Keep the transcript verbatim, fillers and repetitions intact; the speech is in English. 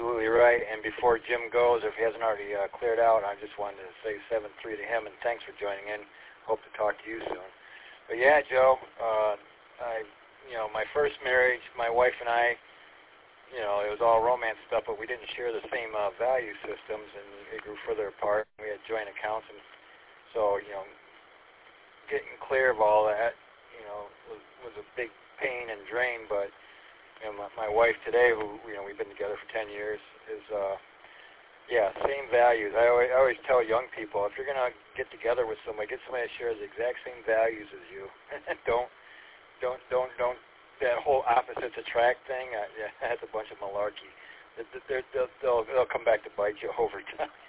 absolutely right. And before Jim goes, if he hasn't already uh, cleared out, I just wanted to say seven three to him, and thanks for joining in. Hope to talk to you soon. But yeah, Joe, uh, I, you know, my first marriage, my wife and I, you know, it was all romance stuff, but we didn't share the same uh, value systems, and it grew further apart. We had joint accounts, and so, you know, getting clear of all that, you know, was, was a big pain and drain. But you know, my, my wife today, who, you know, we've been together for ten years, is, uh, yeah, same values. I always, I always tell young people, if you're going to get together with somebody, get somebody that shares the exact same values as you. don't, don't, don't, don't, that whole opposites attract thing, uh, yeah, that's a bunch of malarkey. They're, they're, they'll, they'll, they'll come back to bite you over time.